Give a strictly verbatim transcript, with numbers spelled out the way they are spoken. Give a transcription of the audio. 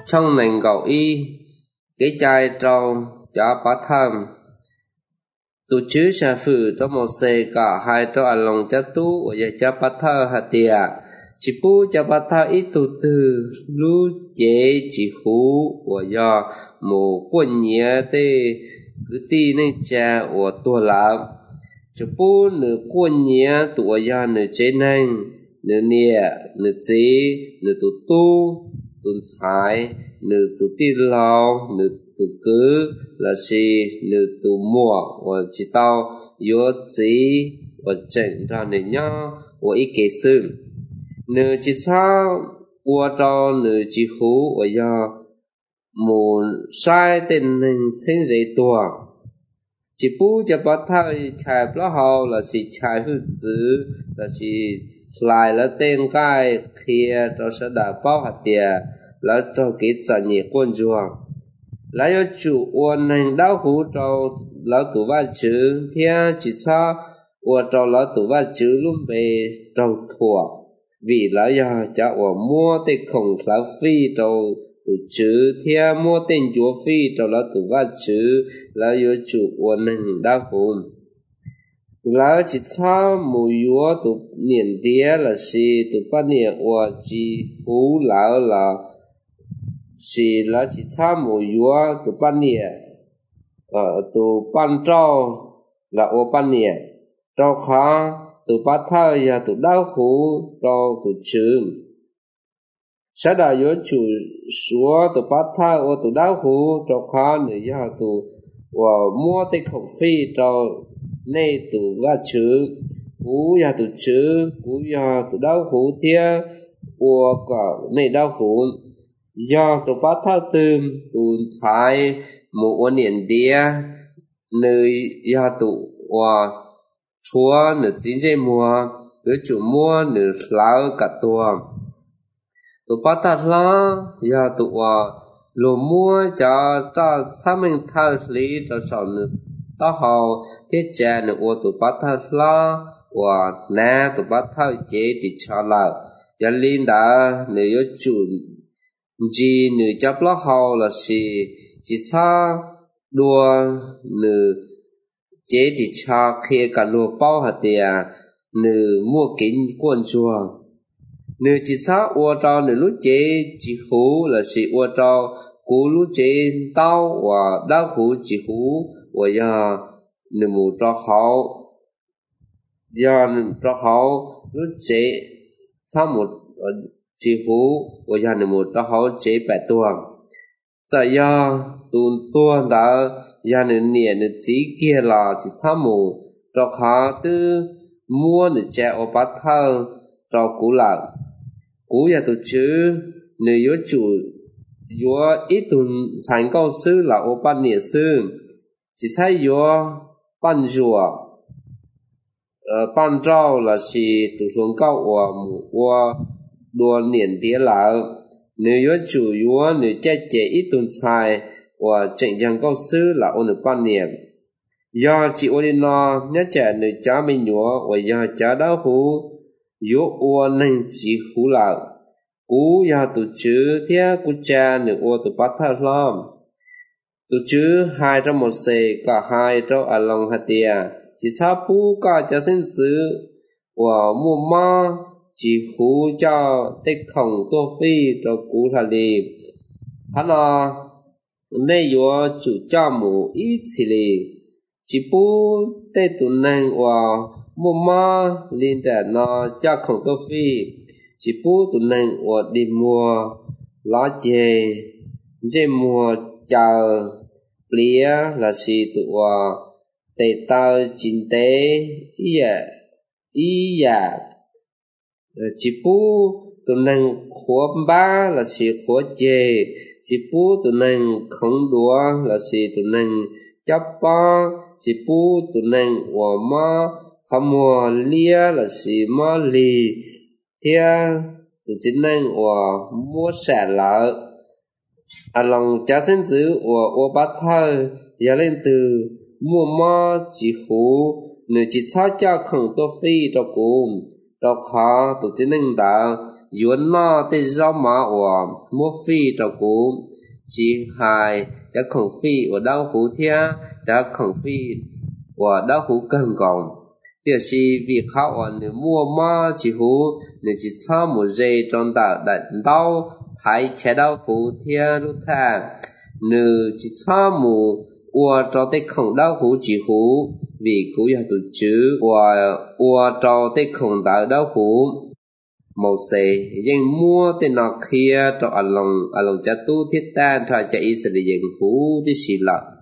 trong nền cầu y cái chai trong cho bát tham tu chứ sa phử trong một xe cả hai trong ăn lòng cho tu và cho bát tham hạt tiệt chỉ bu cho bát tham ít tu từ lu chế chỉ hú và do một quân nhẹ tê cứ ti nên cha và tua làm chỉ bu nửa quân nhẹ tụi do nửa chế nên nửa nhẹ nửa chế nửa tu tu tuần trái nửa tu ti lao nửa tu cứ là gì nửa tu mua và chỉ tao yếu chỉ và chỉnh ra nửa nhau và ý kế sự nửa chỉ sao và cho nửa chỉ hú và do một sai tên nên chính dễ tua chỉ bu cho bắt thay chạy bao hậu là gì chạy hư dữ là gì lại là tên cái kia cho sẽ đã bao hạt tiền là cho cái trả nhẹ quân chuồng là do chủ quân hành đau hú cho lão tủ ba chữ thiên chỉ sao và cho lão tủ ba chữ luôn về trong thua vì lão do cho và mua tên khổng lão phi cho tủ chữ thiên mua tên chúa phi cho lão tủ ba chữ là do chủ quân hành đau hú lão chỉ sao mù yếu tụ niệm tía là gì tụ bắt niệm và chỉ hú lão là gì lão chỉ sao mù yếu tụ bắt niệm ở tụ ban trao là ô bắt niệm trao khá tụ bắt thao và tụ đau hú trao tụ chữ sau đó yếu chủ số tụ bắt thao và tụ đau hú trao khá nữa do tụ và mua tên khổng phi trao này tụ ba chữ cú ya tụ chữ cú ya tụ đau khổ thia của cả này đau khổ do tụ bắt thao tưm tụ trái một quan niệm đĩa nơi ya tụ và chúa nửa chính dây mùa nửa chủ mua nửa lão cả tuồng tụ bắt thao lá ya tụ và lô mua cho ta xác minh thao lý cho sầu nửa đó hầu thiết cha nửa ô tụ bắt thao lo và nè tụ bắt thao chế thì cho là gia linh đã nửa yếu chủ gì nửa chấp lo hầu là gì chỉ cho đua nửa chế thì cho khi cả lúa bao hạt tiền nửa mua kính quân chùa nửa chỉ cho ô trao nửa lúc chế chỉ hú là gì ô trao cú lúc chế tao và đau hú chỉ hú và giờ nửa một cho họ giờ cho họ lúc chế sau một chi phú và giờ nửa một cho họ chế bảy tuần giờ giờ tuần tuần đã giờ nửa nửa nửa chỉ kia là chỉ sau một cho họ từ mua nửa chế ở bắt thao cho cú là cú giờ tổ chức nửa yếu chủ yếu ít tuần thành công sư là ở bắt nửa sư chỉ thấy yếu ban rùa ờ ban trao là gì từ hướng cao và và đua niệm tía là nếu yếu chủ yếu nếu che chế ít tuần sai và chỉnh trang cao sư là ôn được ban niệm do chỉ ôn nó nhớ trẻ nếu cha mình yếu và do cha đau hú yếu ôn nên chỉ hú là cú do tổ chức thế cú cha nếu ôn từ bắt thao lắm tụ chứ hai trong một xe cả hai trong ở lòng hạt tiền chỉ cha pu cả cho sinh sự và mua ma chỉ hú cho tích khổng tô phi cho cú thà đi hắn là đây yếu chủ cho mù ít xì lì chỉ pu tê tụ năng và mua ma liên đại nó cho khổng tô phi chỉ pu tụ năng và đi mua lá chè dê mua chờ lía là gì tụ tệ tao chính tế ý à ý à chỉ pu tụ năng khóa ba là gì khóa chê chỉ pu tụ năng không đùa là gì tụ năng chấp ba chỉ pu tụ năng và ma không mua lía là gì ma lì thia tụ chính năng và mua xả lợ à lòng cha sinh tử và ô bát thơ giờ lên từ mua ma chỉ hú nửa chỉ cho cho khổng tô phi cho cùng đó khó tổ chức nâng đạo yuan nó tê do mà của mua phi đó cú chỉ hai chắc không phi của đau khổ thia chắc không phi của đau khổ cần còn điều gì vì họ ở nếu mua mà chỉ hú nếu chỉ cho một giây trong đạo đại đau thấy chế đau khổ thia lúc thà nếu chỉ cho một và cho tới không đau khổ chỉ hú vì cú ya tổ chức và và cho tới không đạo đau khổ một sẽ dân mua tên nó kia cho anh lòng anh lòng cha tu thiết tan thay cho ý sự dân hú đi xí lợn